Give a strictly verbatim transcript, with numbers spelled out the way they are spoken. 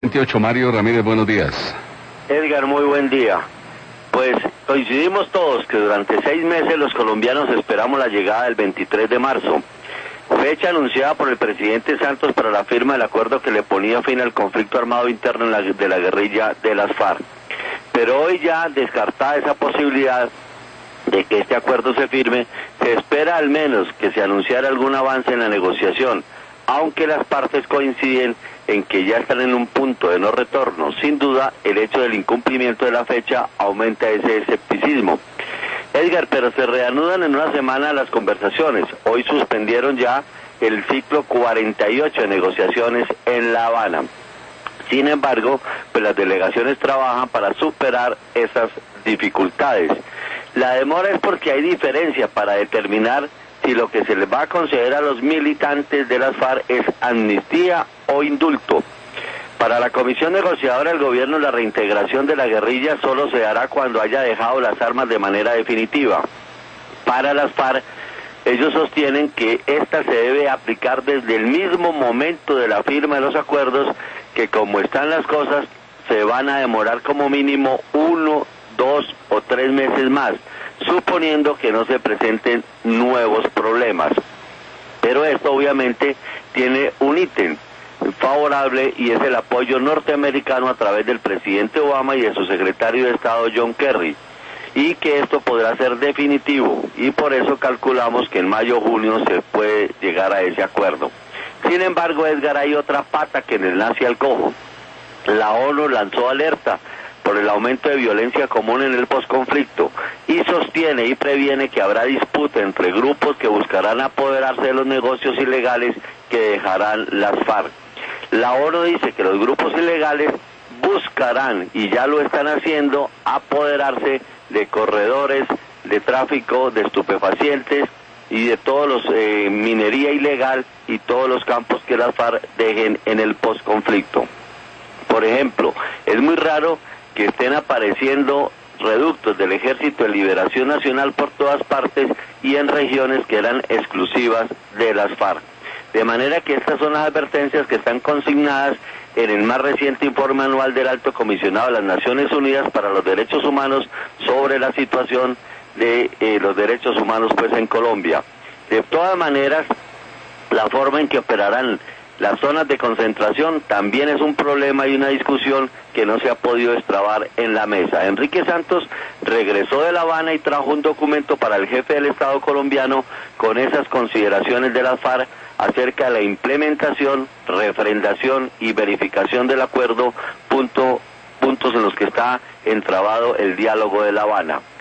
veintiocho, Mario Ramírez, buenos días. Edgar, muy buen día. Pues coincidimos todos que durante seis meses los colombianos esperamos la llegada del veintitrés de marzo, fecha anunciada por el presidente Santos para la firma del acuerdo que le ponía fin al conflicto armado interno en la, de la guerrilla de las FARC. Pero hoy ya descartada esa posibilidad de que este acuerdo se firme, se espera al menos que se anunciara algún avance en la negociación, aunque las partes coinciden en que ya están en un punto de no retorno. Sin duda, el hecho del incumplimiento de la fecha aumenta ese escepticismo. Edgar, pero se reanudan en una semana las conversaciones. Hoy suspendieron ya el ciclo cuarenta y ocho de negociaciones en La Habana. Sin embargo, pues las delegaciones trabajan para superar esas dificultades. La demora es porque hay diferencia para determinar si lo que se les va a conceder a los militantes de las FARC es amnistía o indulto. Para la comisión negociadora del gobierno, la reintegración de la guerrilla solo se dará cuando haya dejado las armas de manera definitiva. Para las FARC, ellos sostienen que esta se debe aplicar desde el mismo momento de la firma de los acuerdos, que como están las cosas, se van a demorar como mínimo uno, dos o tres meses más, suponiendo que no se presenten nuevos problemas. Pero esto obviamente tiene un ítem favorable, y es el apoyo norteamericano a través del presidente Obama y de su secretario de Estado John Kerry, y que esto podrá ser definitivo, y por eso calculamos que en mayo o junio se puede llegar a ese acuerdo. Sin embargo, Edgar, hay otra pata que le nace al cojo. La ONU lanzó alerta por el aumento de violencia común en el posconflicto y sostiene y previene que habrá disputa entre grupos que buscarán apoderarse de los negocios ilegales que dejarán las FARC. La ONU dice que los grupos ilegales buscarán, y ya lo están haciendo, apoderarse de corredores de tráfico de estupefacientes y de todos los eh, minería ilegal y todos los campos que las FARC dejen en el posconflicto. Por ejemplo, es muy raro que estén apareciendo reductos del Ejército de Liberación Nacional por todas partes y en regiones que eran exclusivas de las FARC. De manera que estas son las advertencias que están consignadas en el más reciente informe anual del Alto Comisionado de las Naciones Unidas para los Derechos Humanos sobre la situación de eh, los derechos humanos pues en Colombia. De todas maneras, la forma en que operarán las zonas de concentración también es un problema y una discusión que no se ha podido destrabar en la mesa. Enrique Santos regresó de La Habana y trajo un documento para el jefe del Estado colombiano con esas consideraciones de las FARC acerca de la implementación, refrendación y verificación del acuerdo, punto, puntos en los que está entrabado el diálogo de La Habana.